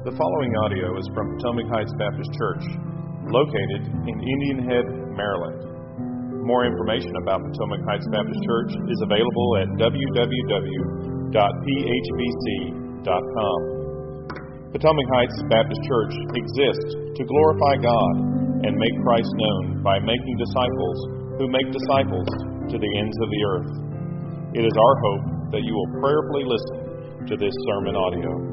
The following audio is from Potomac Heights Baptist Church, located in Indian Head, Maryland. More information about Potomac Heights Baptist Church is available at www.phbc.com. Potomac Heights Baptist Church exists to glorify God and make Christ known by making disciples who make disciples to the ends of the earth. It is our hope that you will prayerfully listen to this sermon audio.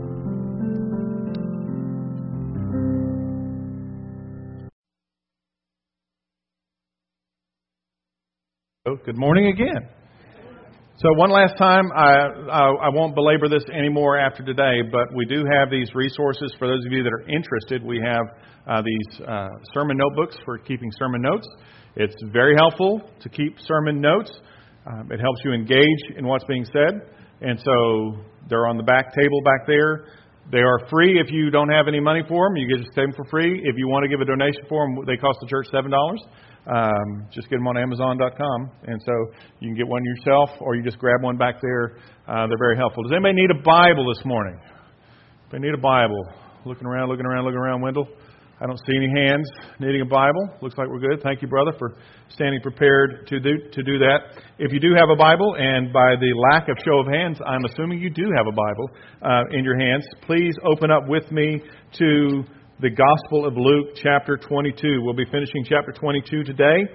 Good morning again. So one last time, I won't belabor this anymore after today, but we do have these resources for those of you that are interested. We have these sermon notebooks for keeping sermon notes. It's very helpful to keep sermon notes. It helps you engage in what's being said. And so they're on the back table back there. They are free if you don't have any money for them. You get to take them for free. If you want to give a donation for them, they cost the church $7. Just get them on Amazon.com. And so you can get one yourself, or you just grab one back there. They're very helpful. Does anybody need a Bible this morning? If they need a Bible, looking around, Wendell. I don't see any hands needing a Bible. Looks like we're good. Thank you, brother, for standing prepared to do that. If you do have a Bible, and by the lack of show of hands, I'm assuming you do have a Bible in your hands, please open up with me to the Gospel of Luke, chapter 22. We'll be finishing chapter 22 today.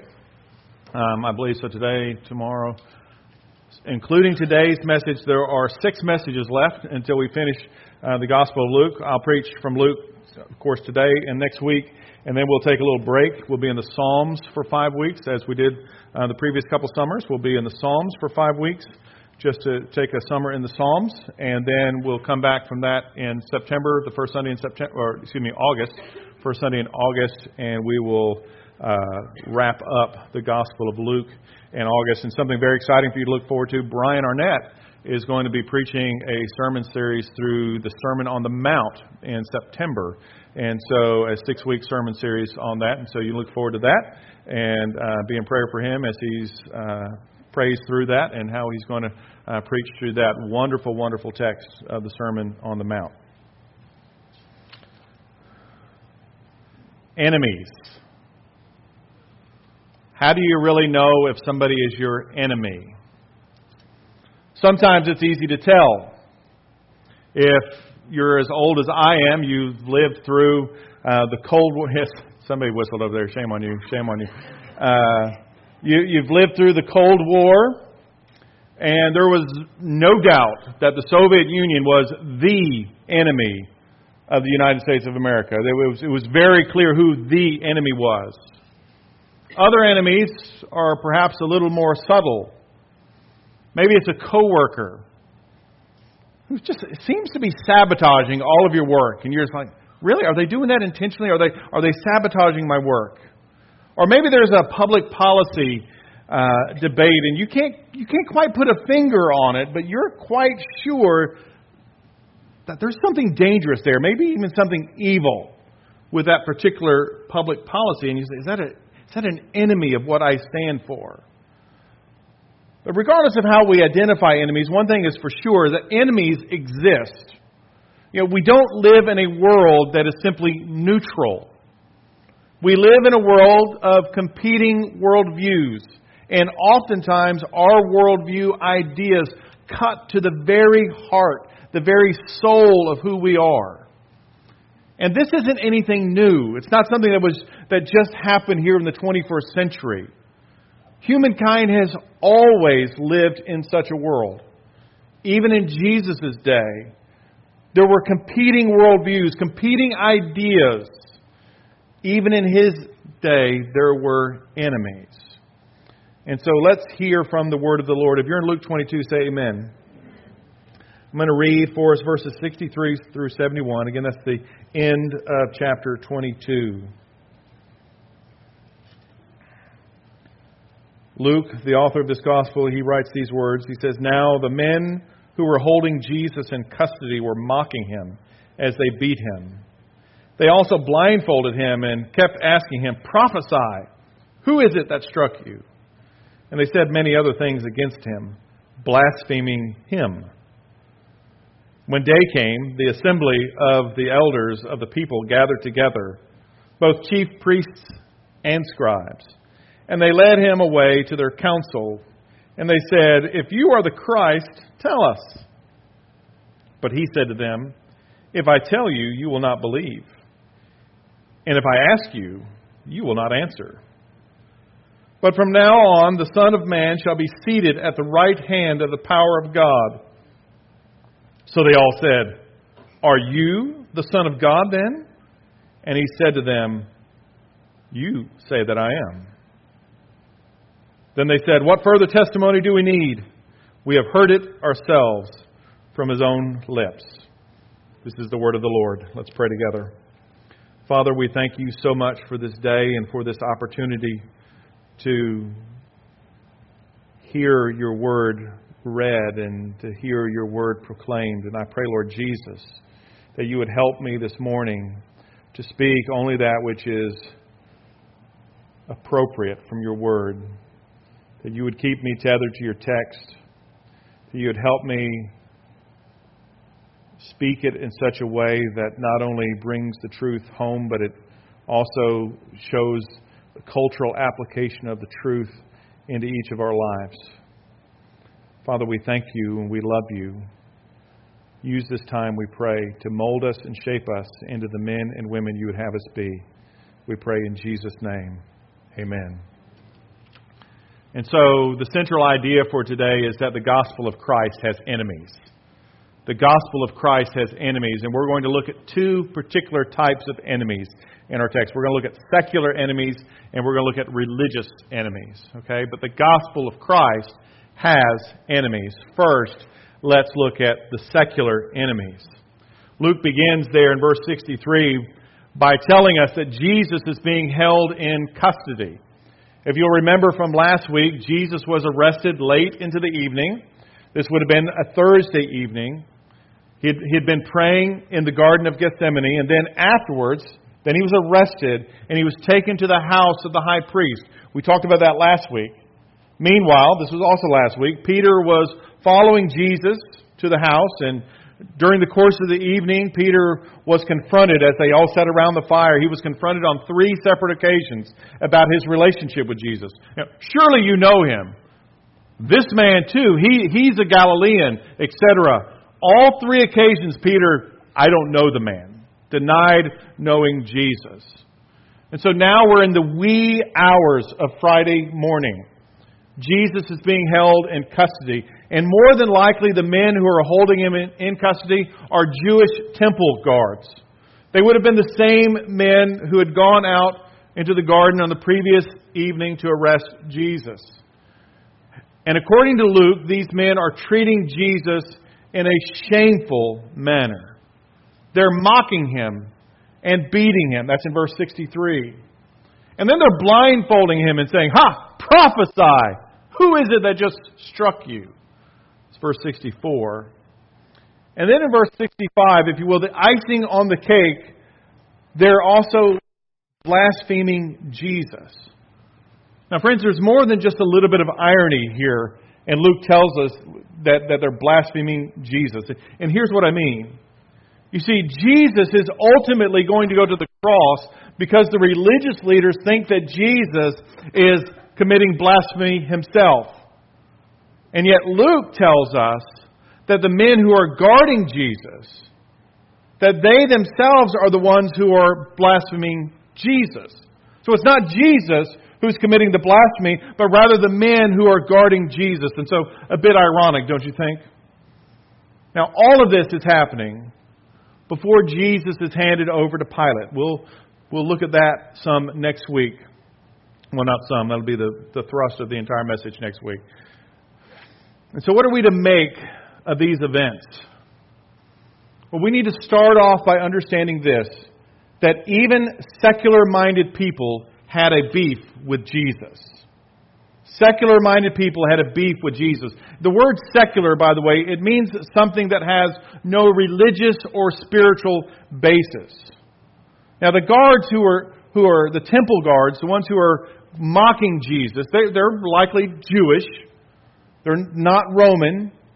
I believe so today, tomorrow. Including today's message, there are 6 messages left until we finish the Gospel of Luke. I'll preach from Luke, of course, today and next week, and then we'll take a little break. We'll be in the Psalms for 5 weeks, as we did the previous couple summers. We'll be in the Psalms for 5 weeks, just to take a summer in the Psalms, and then we'll come back from that in September, the first Sunday in September, August, first Sunday in August, and we will wrap up the Gospel of Luke in August. And something very exciting for you to look forward to, Brian Arnett is going to be preaching a sermon series through the Sermon on the Mount in September. And so a 6-week sermon series on that. And so you look forward to that and be in prayer for him as he's prays through that and how he's going to preach through that wonderful, wonderful text of the Sermon on the Mount. Enemies. How do you really know if somebody is your enemy? Sometimes it's easy to tell. If you're as old as I am, you've lived through the Cold War. Yes, somebody whistled over there. Shame on you. Shame on you. You've lived through the Cold War, and there was no doubt that the Soviet Union was the enemy of the United States of America. It was very clear who the enemy was. Other enemies are perhaps a little more subtle. Maybe it's a coworker who just seems to be sabotaging all of your work, and you're just like, really? Are they doing that intentionally? Are they sabotaging my work? Or maybe there's a public policy debate, and you can't quite put a finger on it, but you're quite sure that there's something dangerous there, maybe even something evil with that particular public policy. And you say, is that an enemy of what I stand for? But regardless of how we identify enemies, one thing is for sure, that enemies exist. We don't live in a world that is simply neutral. We live in a world of competing worldviews, and oftentimes our worldview ideas cut to the very heart, the very soul of who we are. And this isn't anything new. It's not something that just happened here in the 21st century. Humankind has always lived in such a world. Even in Jesus' day, there were competing worldviews, competing ideas. Even in his day, there were enemies. And so let's hear from the word of the Lord. If you're in Luke 22, say amen. I'm going to read for us verses 63 through 71. Again, that's the end of chapter 22. Luke, the author of this gospel, he writes these words. He says, "Now the men who were holding Jesus in custody were mocking him as they beat him. They also blindfolded him and kept asking him, 'Prophesy, who is it that struck you?' And they said many other things against him, blaspheming him. When day came, the assembly of the elders of the people gathered together, both chief priests and scribes. And they led him away to their council. And they said, "If you are the Christ, tell us." But he said to them, "If I tell you, you will not believe. And if I ask you, you will not answer. But from now on, the Son of Man shall be seated at the right hand of the power of God." So they all said, "Are you the Son of God then?" And he said to them, "You say that I am." Then they said, "What further testimony do we need? We have heard it ourselves from his own lips." This is the word of the Lord. Let's pray together. Father, we thank you so much for this day and for this opportunity to hear your word read and to hear your word proclaimed. And I pray, Lord Jesus, that you would help me this morning to speak only that which is appropriate from your word. That you would keep me tethered to your text. That you would help me speak it in such a way that not only brings the truth home, but it also shows the cultural application of the truth into each of our lives. Father, we thank you and we love you. Use this time, we pray, to mold us and shape us into the men and women you would have us be. We pray in Jesus' name. Amen. And so the central idea for today is that the gospel of Christ has enemies. The gospel of Christ has enemies, and we're going to look at two particular types of enemies in our text. We're going to look at secular enemies, and we're going to look at religious enemies. Okay? But the gospel of Christ has enemies. First, let's look at the secular enemies. Luke begins there in verse 63 by telling us that Jesus is being held in custody. If you'll remember from last week, Jesus was arrested late into the evening. This would have been a Thursday evening. He had been praying in the Garden of Gethsemane, and then afterwards, then he was arrested, and he was taken to the house of the high priest. We talked about that last week. Meanwhile, this was also last week, Peter was following Jesus to the house, and during the course of the evening, Peter was confronted as they all sat around the fire. He was confronted on 3 separate occasions about his relationship with Jesus. Now, surely you know him. This man too, he's a Galilean, etc. All 3 occasions, Peter, I don't know the man, denied knowing Jesus. And so now we're in the wee hours of Friday morning. Jesus is being held in custody. And more than likely, the men who are holding him in custody are Jewish temple guards. They would have been the same men who had gone out into the garden on the previous evening to arrest Jesus. And according to Luke, these men are treating Jesus in a shameful manner. They're mocking him and beating him. That's in verse 63. And then they're blindfolding him and saying, "Ha! Prophesy! Who is it that just struck you?" It's verse 64. And then in verse 65, if you will, the icing on the cake, they're also blaspheming Jesus. Now, friends, there's more than just a little bit of irony here, and Luke tells us that they're blaspheming Jesus. And here's what I mean. You see, Jesus is ultimately going to go to the cross because the religious leaders think that Jesus is committing blasphemy himself. And yet Luke tells us that the men who are guarding Jesus, that they themselves are the ones who are blaspheming Jesus. So it's not Jesus who's committing the blasphemy, but rather the men who are guarding Jesus. And so a bit ironic, don't you think? Now, all of this is happening before Jesus is handed over to Pilate. We'll look at that some next week. Well, not some. That'll be the thrust of the entire message next week. And so what are we to make of these events? Well, we need to start off by understanding this, that even secular-minded people had a beef with Jesus. Secular-minded people had a beef with Jesus. The word secular, by the way, it means something that has no religious or spiritual basis. Now, the guards who are the temple guards, the ones who are mocking Jesus, they're likely Jewish. They're not Roman.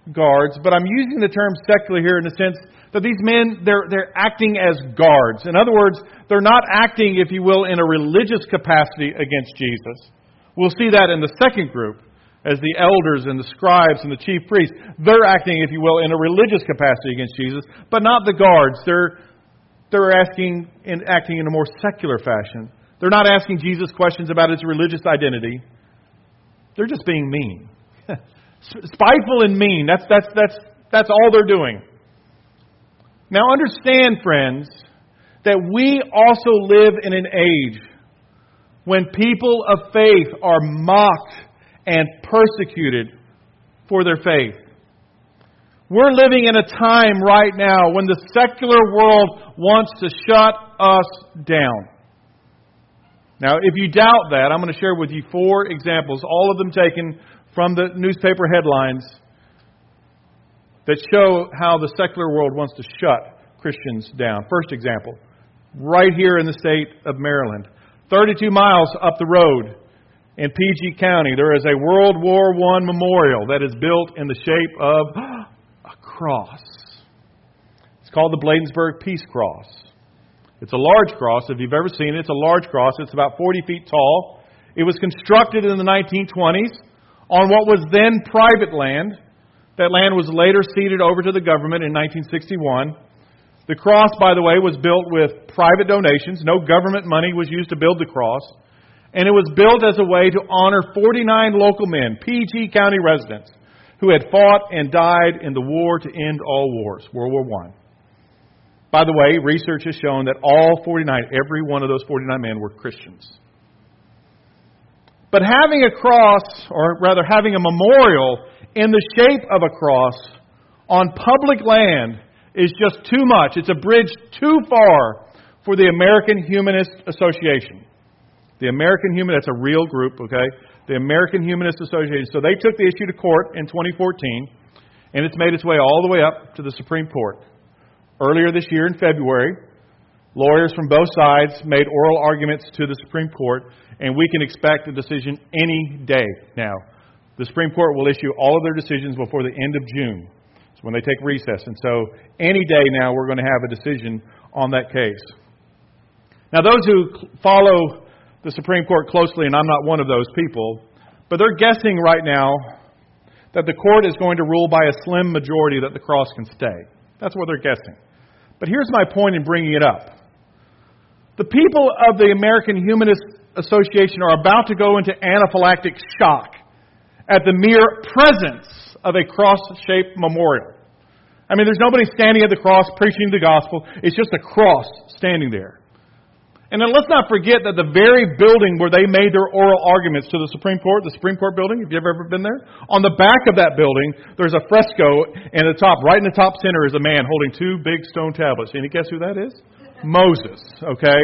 guards, but I'm using the term secular here in the sense that these men, they're acting as guards. In other words, they're not acting, if you will, in a religious capacity against Jesus. We'll see that in the second group, as the elders and the scribes and the chief priests. They're acting, if you will, in a religious capacity against Jesus, but not the guards. They're acting in a more secular fashion. They're not asking Jesus questions about his religious identity. They're just being mean. Spiteful and mean. That's all they're doing. Now understand, friends, that we also live in an age when people of faith are mocked and persecuted for their faith. We're living in a time right now when the secular world wants to shut us down. Now, if you doubt that, I'm going to share with you 4 examples, all of them taken from the newspaper headlines, that show how the secular world wants to shut Christians down. First example, right here in the state of Maryland, 32 miles up the road in PG County, there is a World War I memorial that is built in the shape of a cross. It's called the Bladensburg Peace Cross. It's a large cross. If you've ever seen it, it's a large cross. It's about 40 feet tall. It was constructed in the 1920s on what was then private land. That land was later ceded over to the government in 1961. The cross, by the way, was built with private donations. No government money was used to build the cross. And it was built as a way to honor 49 local men, PG County residents, who had fought and died in the war to end all wars, World War I. By the way, research has shown that all 49, every one of those 49 men were Christians. But having a cross, or rather having a memorial in the shape of a cross on public land is just too much. It's a bridge too far for the American Humanist Association. The American Humanist, that's a real group, okay? The American Humanist Association. So they took the issue to court in 2014, and it's made its way all the way up to the Supreme Court. Earlier this year in February, lawyers from both sides made oral arguments to the Supreme Court, and we can expect a decision any day now. The Supreme Court will issue all of their decisions before the end of June. It's when they take recess. And so any day now we're going to have a decision on that case. Now those who follow the Supreme Court closely, and I'm not one of those people, but they're guessing right now that the court is going to rule by a slim majority that the cross can stay. That's what they're guessing. But here's my point in bringing it up. The people of the American Humanist Association are about to go into anaphylactic shock at the mere presence of a cross-shaped memorial. I mean, there's nobody standing at the cross preaching the gospel. It's just a cross standing there. And then let's not forget that the very building where they made their oral arguments to the Supreme Court building, if you've ever been there, on the back of that building, there's a fresco, and right in the top center is a man holding 2 big stone tablets. Any guess who that is? Moses, okay?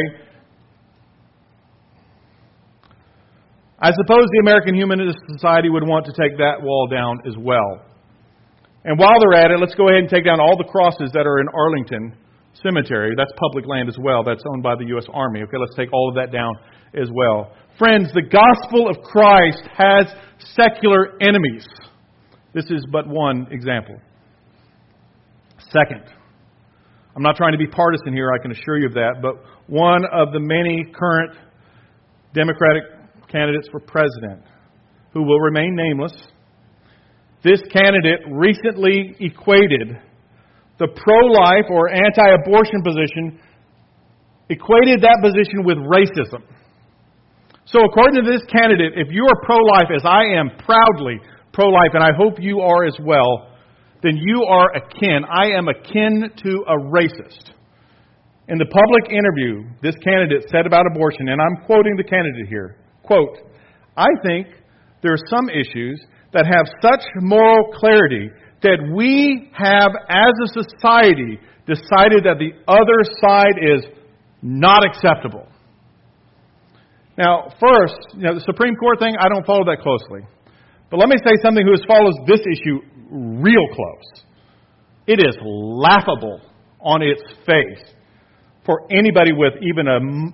I suppose the American Humanist Society would want to take that wall down as well. And while they're at it, let's go ahead and take down all the crosses that are in Arlington Cemetery. That's public land as well. That's owned by the U.S. Army. Okay, let's take all of that down as well. Friends, the gospel of Christ has secular enemies. This is but one example. Second, I'm not trying to be partisan here, I can assure you of that, but one of the many current Democratic candidates for president, who will remain nameless, this candidate recently equated the pro-life or anti-abortion position, equated that position with racism. So according to this candidate, if you are pro-life, as I am proudly pro-life, and I hope you are as well, then you are I am akin to a racist. In the public interview, this candidate said about abortion, and I'm quoting the candidate here, quote, "I think there are some issues that have such moral clarity that we have, as a society, decided that the other side is not acceptable." Now, first, the Supreme Court thing, I don't follow that closely. But let me say something who follows this issue real close. It is laughable on its face for anybody with even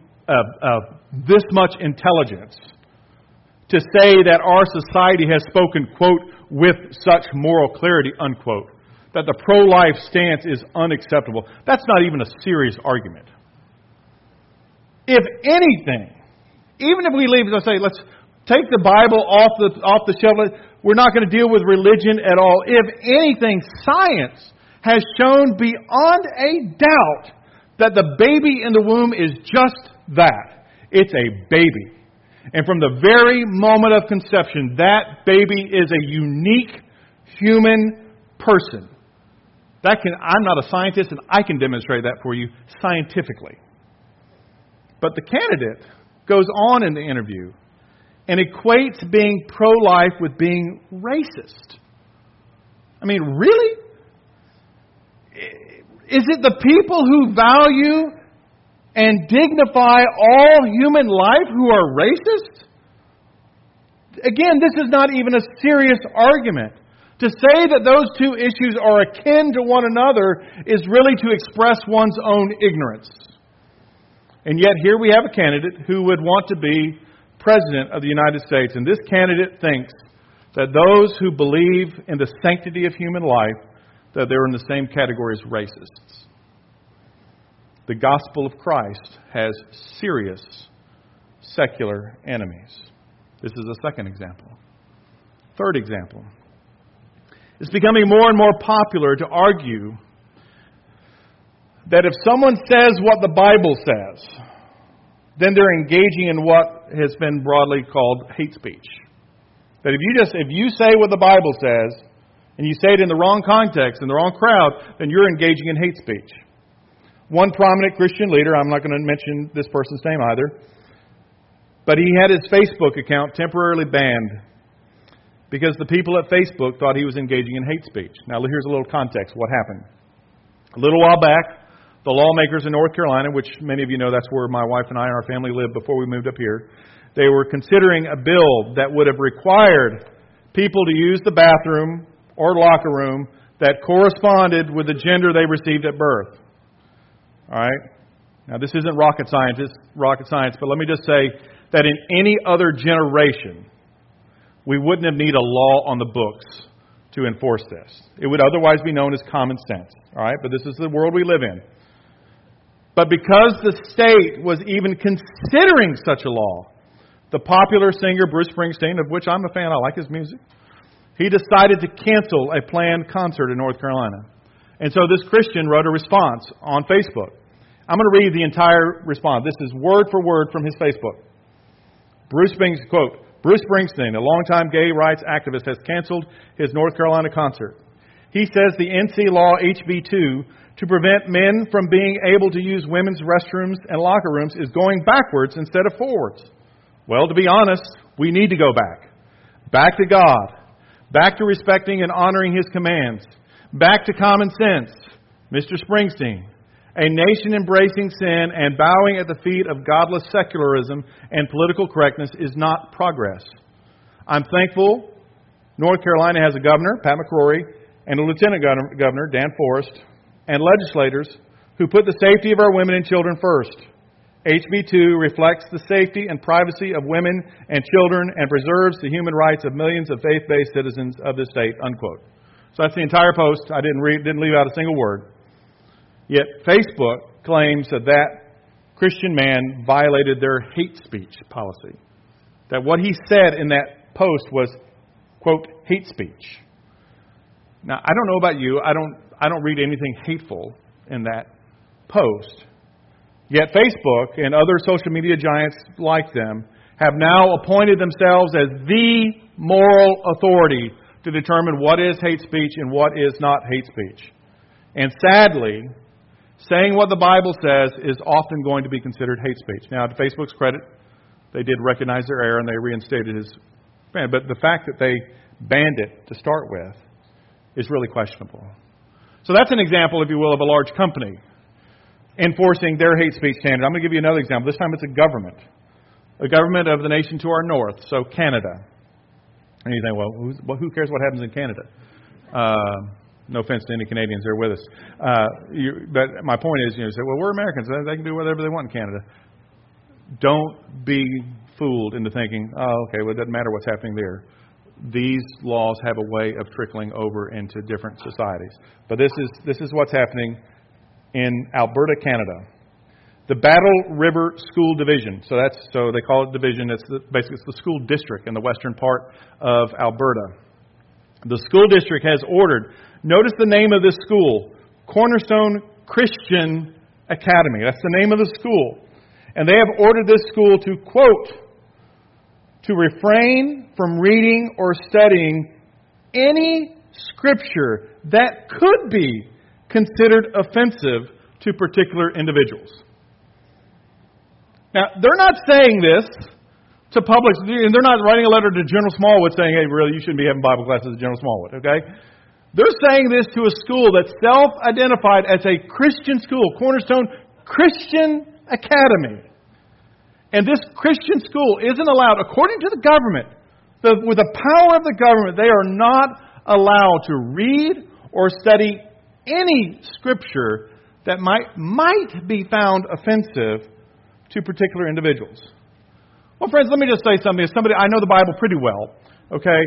this much intelligence to say that our society has spoken, quote, with such moral clarity, unquote, that the pro-life stance is unacceptable. That's not even a serious argument. If anything, even if we leave, let's take the Bible off the shelf, we're not going to deal with religion at all. If anything, science has shown beyond a doubt that the baby in the womb is just that. It's a baby. And from the very moment of conception, that baby is a unique human person. I'm not a scientist, and I can demonstrate that for you scientifically. But the candidate goes on in the interview and equates being pro-life with being racist. I mean, really? Is it the people who value and dignify all human life who are racist? Again, this is not even a serious argument. To say that those two issues are akin to one another is really to express one's own ignorance. And yet here we have a candidate who would want to be President of the United States. And this candidate thinks that those who believe in the sanctity of human life, that they're in the same category as racists. The gospel of Christ has serious secular enemies. This is a second example. Third example. It's becoming more and more popular to argue that if someone says what the Bible says, then they're engaging in what has been broadly called hate speech. That if you say what the Bible says, and you say it in the wrong context, in the wrong crowd, then you're engaging in hate speech. One prominent Christian leader, I'm not going to mention this person's name either, but he had his Facebook account temporarily banned because the people at Facebook thought he was engaging in hate speech. Now, here's a little context. What happened? A little while back, the lawmakers in North Carolina, which many of you know that's where my wife and I and our family lived before we moved up here, they were considering a bill that would have required people to use the bathroom or locker room that corresponded with the gender they received at birth. All right? Now, this isn't rocket science, but let me just say that in any other generation, we wouldn't have needed a law on the books to enforce this. It would otherwise be known as common sense. All right? But this is the world we live in. But because the state was even considering such a law, the popular singer Bruce Springsteen, of which I'm a fan, I like his music, he decided to cancel a planned concert in North Carolina. And so this Christian wrote a response on Facebook. I'm going to read the entire response. This is word for word from his Facebook. Bruce Springsteen, quote, Bruce Springsteen, a longtime gay rights activist, has canceled his North Carolina concert. He says the NC law HB2 to prevent men from being able to use women's restrooms and locker rooms is going backwards instead of forwards. Well, to be honest, we need to go back. Back to God. Back to respecting and honoring His commands. Back to common sense. Mr. Springsteen, a nation embracing sin and bowing at the feet of godless secularism and political correctness is not progress. I'm thankful North Carolina has a governor, Pat McCrory, and a lieutenant governor, Dan Forrest, and legislators who put the safety of our women and children first. HB2 reflects the safety and privacy of women and children and preserves the human rights of millions of faith-based citizens of this state, unquote. So that's the entire post. I didn't leave out a single word. Yet Facebook claims that Christian man violated their hate speech policy. That what he said in that post was, quote, hate speech. Now, I don't know about you. I don't read anything hateful in that post. Yet Facebook and other social media giants like them have now appointed themselves as the moral authority to determine what is hate speech and what is not hate speech. And sadly, saying what the Bible says is often going to be considered hate speech. Now, to Facebook's credit, they did recognize their error and they reinstated his ban. But the fact that they banned it to start with is really questionable. So that's an example, if you will, of a large company enforcing their hate speech standard. I'm going to give you another example. This time it's a government of the nation to our north, so Canada. And you think, well, who cares what happens in Canada? No offense to any Canadians there with us. But my point is, you say, well, we're Americans. They can do whatever they want in Canada. Don't be fooled into thinking, oh, okay, well, it doesn't matter what's happening there. these laws have a way of trickling over into different societies. But this is what's happening in Alberta, Canada. The Battle River School Division. So they call it division. Basically it's the school district in the western part of Alberta. The school district has ordered. Notice the name of this school, Cornerstone Christian Academy. That's the name of the school. And they have ordered this school to, quote, to refrain from reading or studying any scripture that could be considered offensive to particular individuals. Now, they're not saying this to public, and they're not writing a letter to General Smallwood saying, hey, really, you shouldn't be having Bible classes at General Smallwood, okay? They're saying this to a school that's self-identified as a Christian school, Cornerstone Christian Academy. And this Christian school isn't allowed, according to the government, with the power of the government, they are not allowed to read or study any scripture that might be found offensive to particular individuals. Well, friends, let me just say something. As somebody, I know the Bible pretty well, okay?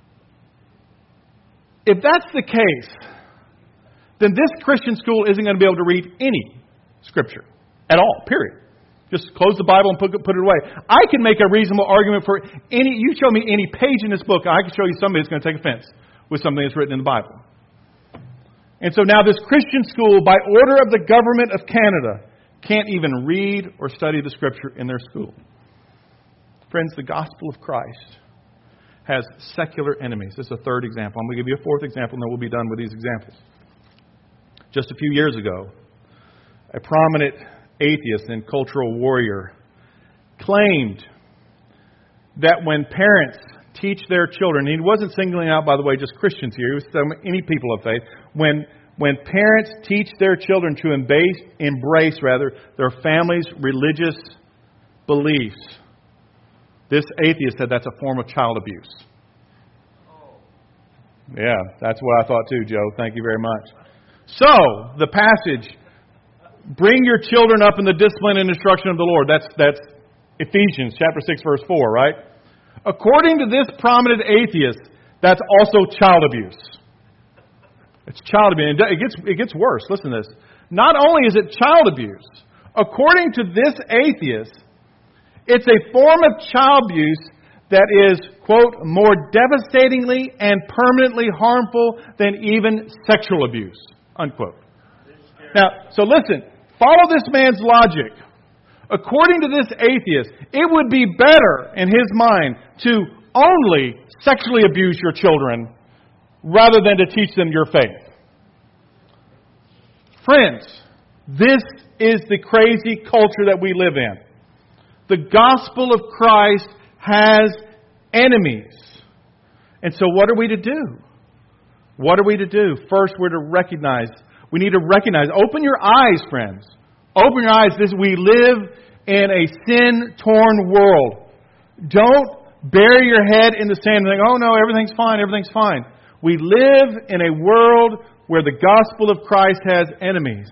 If that's the case, then this Christian school isn't going to be able to read any scripture at all, period. Just close the Bible and put it away. I can make a reasonable argument for any. You show me any page in this book, I can show you somebody that's going to take offense with something that's written in the Bible. And so now this Christian school, by order of the government of Canada, can't even read or study the Scripture in their school. Friends, the gospel of Christ has secular enemies. This is a third example. I'm going to give you a fourth example, and then we'll be done with these examples. Just a few years ago, a prominent atheist and cultural warrior claimed that when parents teach their children, and he wasn't singling out, by the way, just Christians here, he was any people of faith, when parents teach their children to embrace their family's religious beliefs, this atheist said that's a form of child abuse. Yeah, that's what I thought too, Joe. Thank you very much. So, the passage, bring your children up in the discipline and instruction of the Lord. That's Ephesians chapter 6, verse 4, right? According to this prominent atheist, that's also child abuse. It's child abuse. It gets worse. Listen to this. Not only is it child abuse, according to this atheist, it's a form of child abuse that is, quote, more devastatingly and permanently harmful than even sexual abuse, unquote. Now, so listen, follow this man's logic. According to this atheist, it would be better, in his mind, to only sexually abuse your children rather than to teach them your faith. Friends, this is the crazy culture that we live in. The gospel of Christ has enemies. And so what are we to do? What are we to do? First, we're to recognize. We need to recognize. Open your eyes, friends. Open your eyes. We live in a sin-torn world. Don't bury your head in the sand and think, oh no, everything's fine, everything's fine. We live in a world where the gospel of Christ has enemies.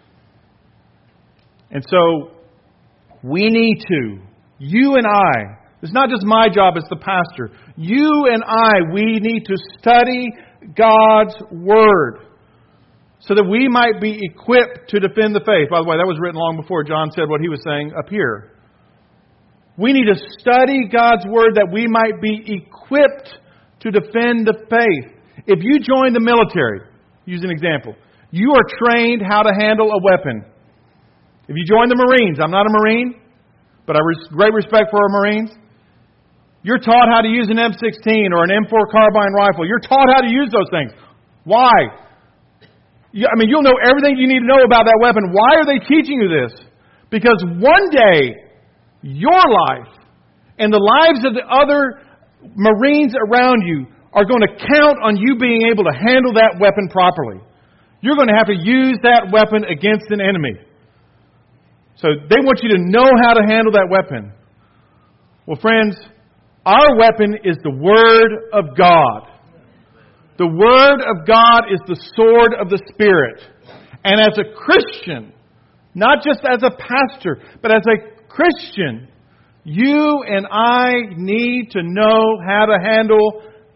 And so, we need to, you and I, it's not just my job as the pastor, you and I, we need to study God's Word so that we might be equipped to defend the faith. By the way, that was written long before John said what he was saying up here. We need to study God's Word that we might be equipped to defend the faith. If you join the military, use an example, you are trained how to handle a weapon. If you join the Marines, I'm not a Marine, but I have great respect for our Marines. You're taught how to use an M16 or an M4 carbine rifle. You're taught how to use those things. Why? You'll know everything you need to know about that weapon. Why are they teaching you this? Because one day, your life and the lives of the other Marines around you are going to count on you being able to handle that weapon properly. You're going to have to use that weapon against an enemy. So they want you to know how to handle that weapon. Well, friends, our weapon is the Word of God. The Word of God is the sword of the Spirit. And as a Christian, not just as a pastor, but as a Christian, you and I need to know how to handle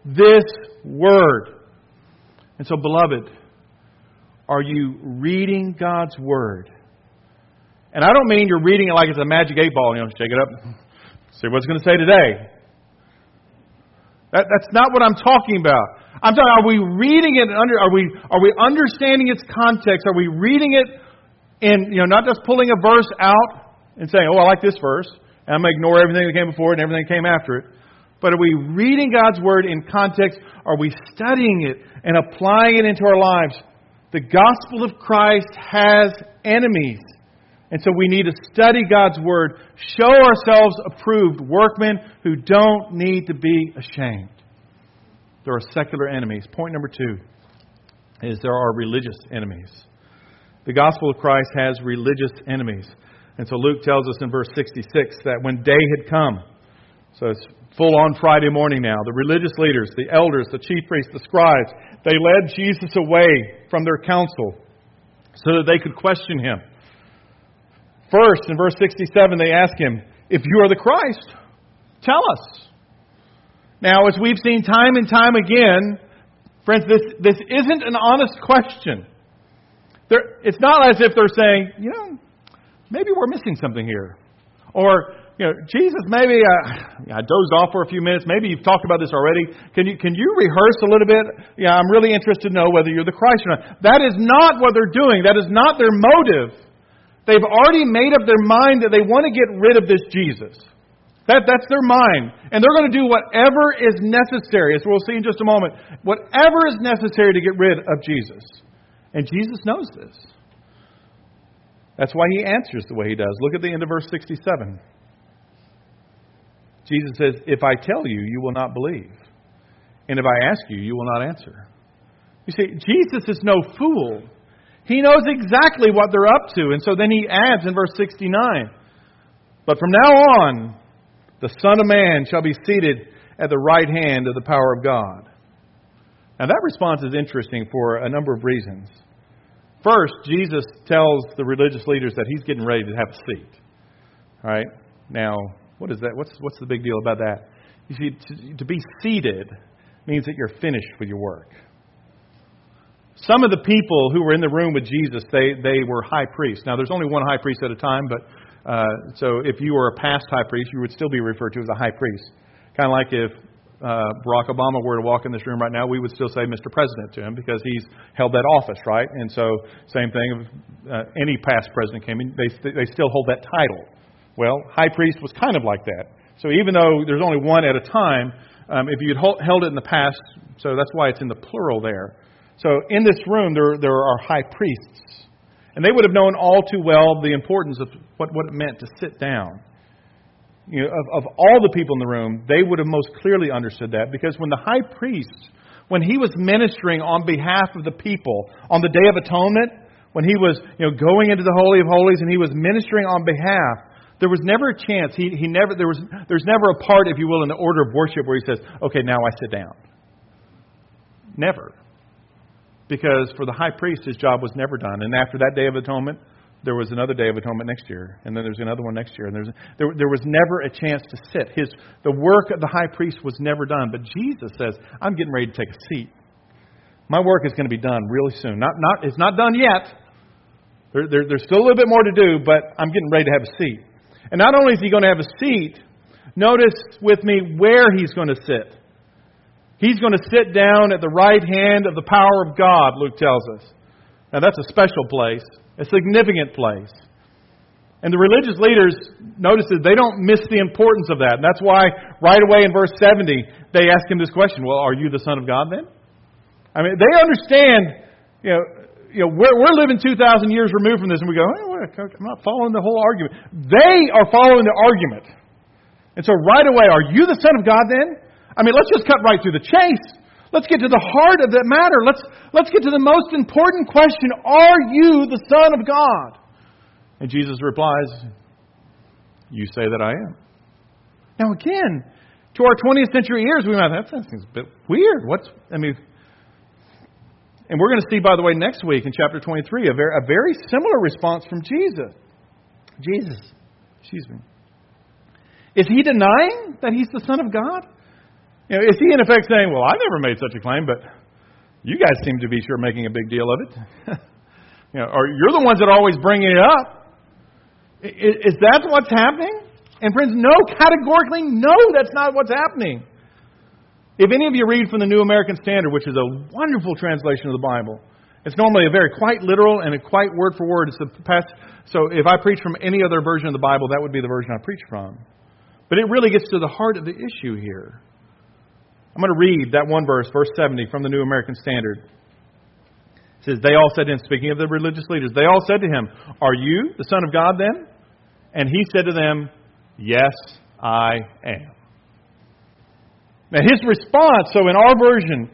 this Word. And so, beloved, are you reading God's Word? And I don't mean you're reading it like it's a magic 8-ball, shake it up, see what it's going to say today. That's not what I'm talking about. I'm talking, are we reading it are we understanding its context? Are we reading it in, not just pulling a verse out and saying, oh, I like this verse, and I'm going to ignore everything that came before it and everything that came after it. But are we reading God's Word in context? Are we studying it and applying it into our lives? The gospel of Christ has enemies. And so we need to study God's Word, show ourselves approved workmen who don't need to be ashamed. There are secular enemies. Point number 2 is there are religious enemies. The gospel of Christ has religious enemies. And so Luke tells us in verse 66 that when day had come, so it's full on Friday morning now, the religious leaders, the elders, the chief priests, the scribes, they led Jesus away from their council so that they could question Him. First, in verse 67, they ask Him, if you are the Christ, tell us. Now, as we've seen time and time again, friends, this isn't an honest question. It's not as if they're saying, maybe we're missing something here. Or, Jesus, maybe I dozed off for a few minutes. Maybe you've talked about this already. Can you rehearse a little bit? Yeah, I'm really interested to know whether you're the Christ or not. That is not what they're doing. That is not their motive. They've already made up their mind that they want to get rid of this Jesus. That's their mind. And they're going to do whatever is necessary, as we'll see in just a moment, whatever is necessary to get rid of Jesus. And Jesus knows this. That's why He answers the way He does. Look at the end of verse 67. Jesus says, if I tell you, you will not believe. And if I ask you, you will not answer. You see, Jesus is no fool. He knows exactly what they're up to. And so then He adds in verse 69, but from now on, the Son of Man shall be seated at the right hand of the power of God. Now that response is interesting for a number of reasons. First, Jesus tells the religious leaders that He's getting ready to have a seat. All right? Now, what is that? What's the big deal about that? You see, to be seated means that you're finished with your work. Some of the people who were in the room with Jesus, they were high priests. Now, there's only one high priest at a time, but so if you were a past high priest, you would still be referred to as a high priest. Kind of like if Barack Obama were to walk in this room right now, we would still say Mr. President to him because he's held that office, right? And so, same thing, if any past president came in, they still hold that title. Well, high priest was kind of like that. So even though there's only one at a time, if you'd held it in the past, so that's why it's in the plural there. So in this room, there are high priests. And they would have known all too well the importance of what it meant to sit down. Of all the people in the room, they would have most clearly understood that. Because when the high priest, when he was ministering on behalf of the people on the Day of Atonement, when he was going into the Holy of Holies and he was ministering on behalf, there was never a chance. There's never a part, if you will, in the order of worship where he says, okay, now I sit down. Never. Because for the high priest, his job was never done. And after that Day of Atonement, there was another Day of Atonement next year. And then there's another one next year. And there was never a chance to sit. The work of the high priest was never done. But Jesus says, I'm getting ready to take a seat. My work is going to be done really soon. It's not done yet. There's still a little bit more to do, but I'm getting ready to have a seat. And not only is He going to have a seat, notice with me where He's going to sit. He's going to sit down at the right hand of the power of God, Luke tells us. Now that's a special place, a significant place. And the religious leaders, notice that they don't miss the importance of that. And that's why right away in verse 70, they ask Him this question, well, are you the Son of God then? I mean, they understand, we're living 2,000 years removed from this, and we go, I'm not following the whole argument. They are following the argument. And so right away, are you the Son of God then? I mean, let's just cut right through the chase. Let's get to the heart of the matter. Let's get to the most important question. Are you the Son of God? And Jesus replies, you say that I am. Now again, to our 20th century ears, we might that sounds a bit weird. And we're going to see, by the way, next week in chapter 23, a very similar response from Jesus. Is He denying that He's the Son of God? Is he in effect saying, well, I never made such a claim, but you guys seem to be sure making a big deal of it? Or you're the ones that are always bringing it up. Is that what's happening? And friends, no, categorically, no, that's not what's happening. If any of you read from the New American Standard, which is a wonderful translation of the Bible, it's normally a very quite literal and a quite word for word. So if I preach from any other version of the Bible, that would be the version I preach from. But it really gets to the heart of the issue here. I'm going to read that one verse, verse 70, from the New American Standard. It says, they all said to him, speaking of the religious leaders, they all said to him, are you the Son of God then? And he said to them, yes, I am. Now his response, so in our version,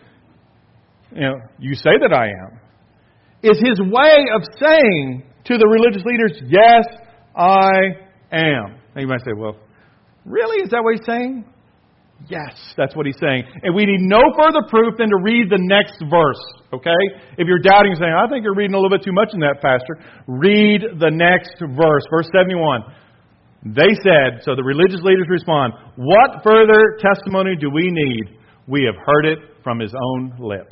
you say that I am, is his way of saying to the religious leaders, yes, I am. Now you might say, well, really? Is that what he's saying? Yes, that's what he's saying. And we need no further proof than to read the next verse, okay? If you're doubting, saying, I think you're reading a little bit too much in that, Pastor, read the next verse, verse 71. They said, so the religious leaders respond, what further testimony do we need? We have heard it from his own lips.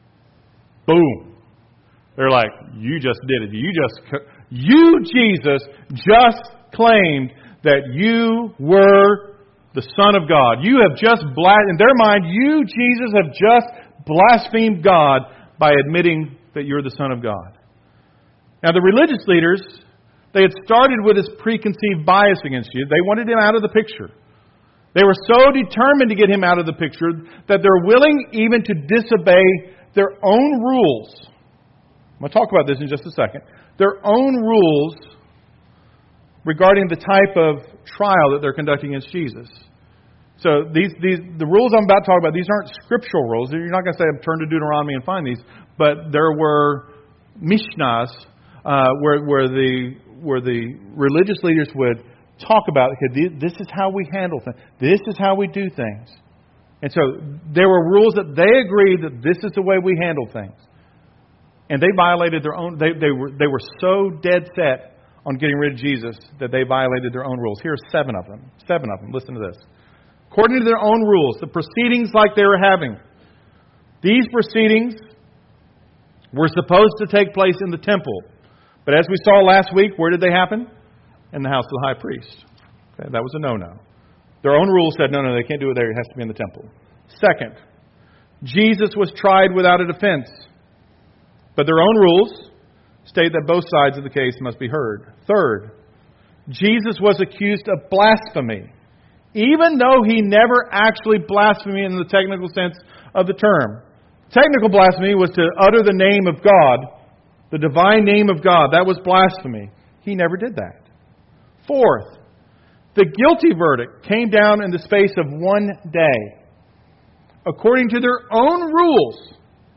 Boom. They're like, you just did it. You, Jesus, just claimed that you were the Son of God. You have just, in their mind, you, Jesus, have just blasphemed God by admitting that you're the Son of God. Now, the religious leaders, they had started with this preconceived bias against you. They wanted him out of the picture. They were so determined to get him out of the picture that they're willing even to disobey their own rules. I'm going to talk about this in just a second. Their own rules regarding the type of trial that they're conducting against Jesus. So the rules I'm about to talk about, these aren't scriptural rules. You're not going to say, turn to Deuteronomy and find these. But there were Mishnahs where the religious leaders would talk about, okay, this is how we handle things. This is how we do things. And so there were rules that they agreed that this is the way we handle things. And they violated their own, they were so dead set on getting rid of Jesus that they violated their own rules. Here are 7 of them. 7 of them. Listen to this. According to their own rules, the proceedings like they were having, these proceedings were supposed to take place in the temple. But as we saw last week, where did they happen? In the house of the high priest. Okay, that was a no-no. Their own rules said, no, they can't do it there. It has to be in the temple. Second, Jesus was tried without a defense. But their own rules state that both sides of the case must be heard. Third, Jesus was accused of blasphemy, even though he never actually blasphemed in the technical sense of the term. Technical blasphemy was to utter the name of God, the divine name of God. That was blasphemy. He never did that. Fourth, the guilty verdict came down in the space of one day. According to their own rules,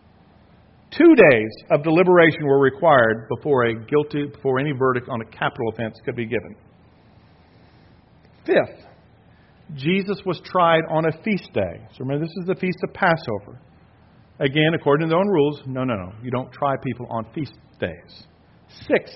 2 days of deliberation were required before any verdict on a capital offense could be given. Fifth, Jesus was tried on a feast day. So remember, this is the feast of Passover. Again, according to their own rules, no. You don't try people on feast days. Sixth,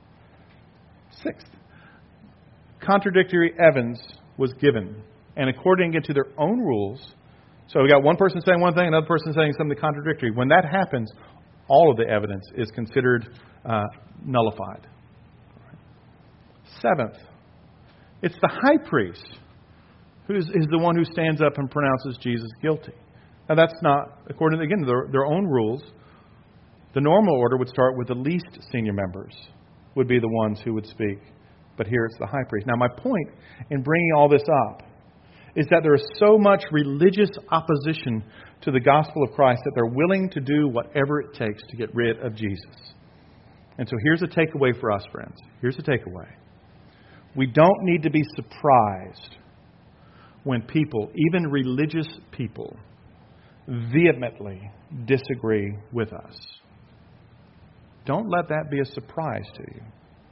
contradictory evidence was given. And according to their own rules, so we got one person saying one thing, another person saying something contradictory. When that happens, all of the evidence is considered nullified. Seventh, it's the high priest who is the one who stands up and pronounces Jesus guilty. Now that's not, according to, again, their own rules. The normal order would start with the least senior members would be the ones who would speak. But here it's the high priest. Now my point in bringing all this up is that there is so much religious opposition to the gospel of Christ that they're willing to do whatever it takes to get rid of Jesus. And so here's a takeaway for us, friends. Here's a takeaway. We don't need to be surprised when people, even religious people, vehemently disagree with us. Don't let that be a surprise to you.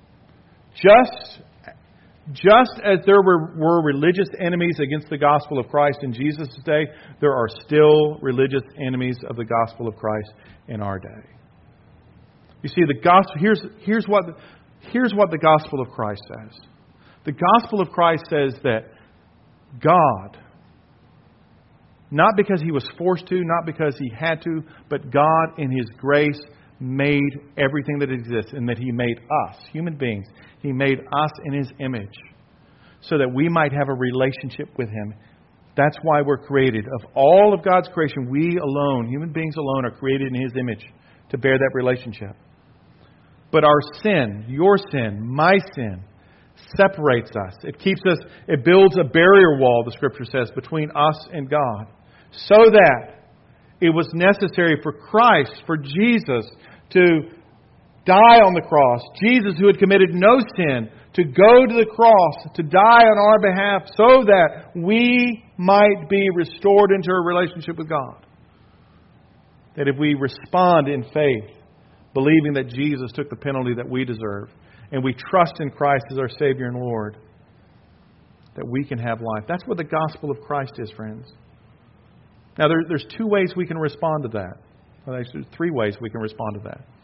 Just as there were religious enemies against the gospel of Christ in Jesus' day, there are still religious enemies of the gospel of Christ in our day. You see, the gospel. Here's what the gospel of Christ says. The gospel of Christ says that God Not because He was forced to, not because He had to, but God in His grace made everything that exists, and that He made us, human beings, He made us in His image so that we might have a relationship with Him. That's why we're created. Of all of God's creation, we alone, human beings alone, are created in His image to bear that relationship. But our sin, your sin, my sin, separates us. It keeps us, it builds a barrier wall, the Scripture says, between us and God. So that it was necessary for Christ, for Jesus, to die on the cross. Jesus, who had committed no sin, to go to the cross, to die on our behalf, so that we might be restored into a relationship with God. That if we respond in faith, believing that Jesus took the penalty that we deserve, and we trust in Christ as our Savior and Lord, that we can have life. That's what the gospel of Christ is, friends. Now, there's two ways we can respond to that. Well, actually, there's three ways we can respond to that.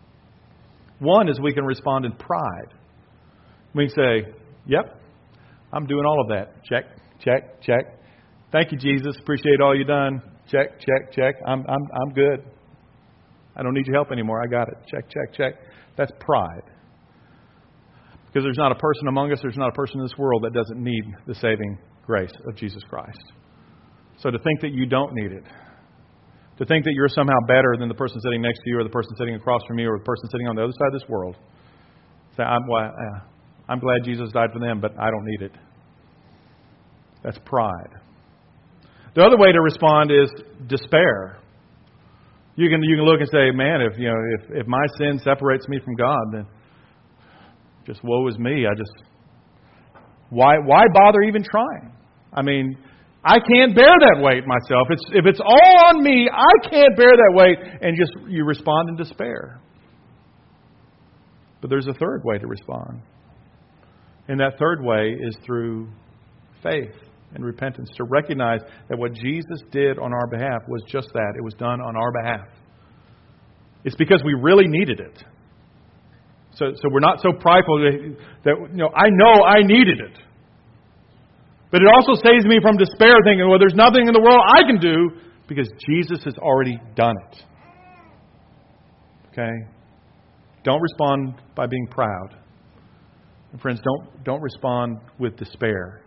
One is we can respond in pride. We can say, yep, I'm doing all of that. Check, check, check. Thank you, Jesus. Appreciate all you've done. Check, check, check. I'm good. I don't need your help anymore. I got it. Check, check, check. That's pride. Because there's not a person among us, there's not a person in this world that doesn't need the saving grace of Jesus Christ. So to think that you don't need it, to think that you're somehow better than the person sitting next to you or the person sitting across from you or the person sitting on the other side of this world, say, I'm glad Jesus died for them, but I don't need it. That's pride. The other way to respond is despair. You can look and say, man, if my sin separates me from God, then just woe is me. Why bother even trying? I mean, I can't bear that weight myself. If it's all on me, I can't bear that weight. And you respond in despair. But there's a third way to respond. And that third way is through faith and repentance, to recognize that what Jesus did on our behalf was just that. It was done on our behalf. It's because we really needed it. So we're not so prideful that I know I needed it. But it also saves me from despair, thinking, well, there's nothing in the world I can do, because Jesus has already done it. Okay? Don't respond by being proud. And friends, don't respond with despair.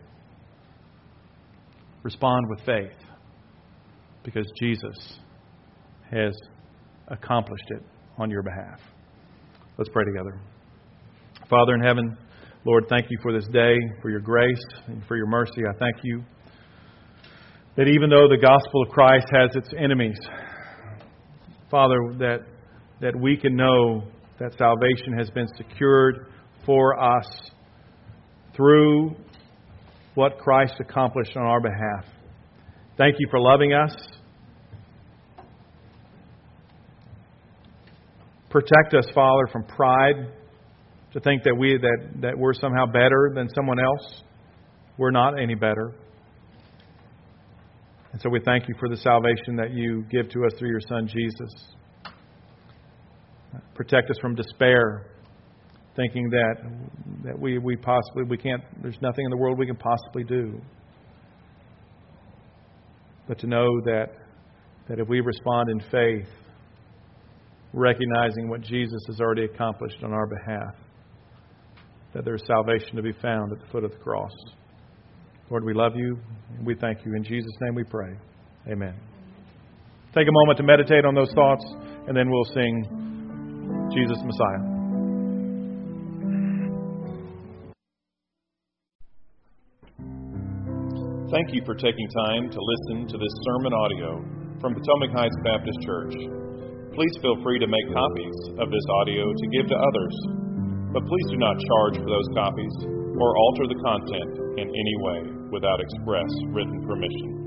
Respond with faith, because Jesus has accomplished it on your behalf. Let's pray together. Father in heaven, Lord, thank you for this day, for your grace, and for your mercy. I thank you that even though the gospel of Christ has its enemies, Father, that we can know that salvation has been secured for us through what Christ accomplished on our behalf. Thank you for loving us. Protect us, Father, from pride, to think that we're somehow better than someone else. We're not any better. And so we thank you for the salvation that you give to us through your Son, Jesus. Protect us from despair, thinking that we can't, there's nothing in the world we can possibly do. But to know that if we respond in faith, recognizing what Jesus has already accomplished on our behalf, that there is salvation to be found at the foot of the cross. Lord, we love you and we thank you. In Jesus' name we pray. Amen. Take a moment to meditate on those thoughts, and then we'll sing Jesus Messiah. Thank you for taking time to listen to this sermon audio from Potomac Heights Baptist Church. Please feel free to make copies of this audio to give to others, but please do not charge for those copies or alter the content in any way without express written permission.